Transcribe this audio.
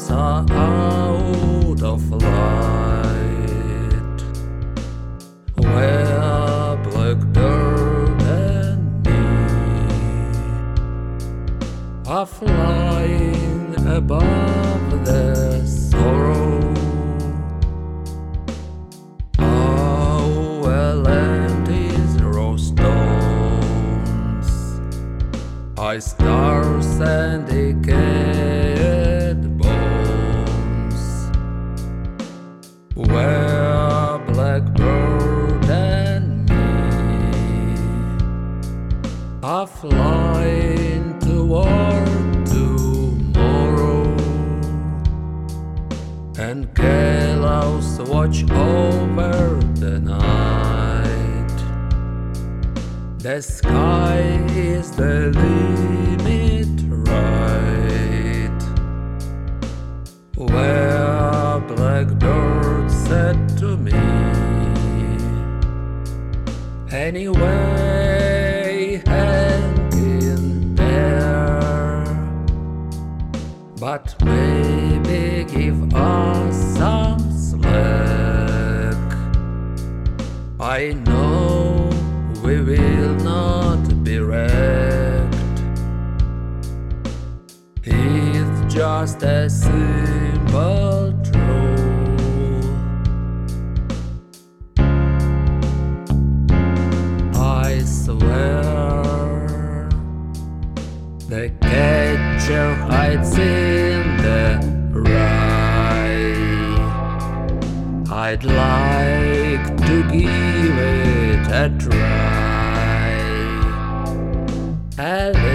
stars are out of light, where blackbird and me are flying above the sorrow. Our land is raw stones, high stars and decayed bones, where blackbird and me are flying toward tomorrow, and gallows watch over the night. The sky is the limit, right, where blackbird said to me, anyway, hang in there, but maybe give us some slack. I know we will not be wrecked. It's just a simple truth. I swear the catcher hides in the rye. I'd like to give it a try.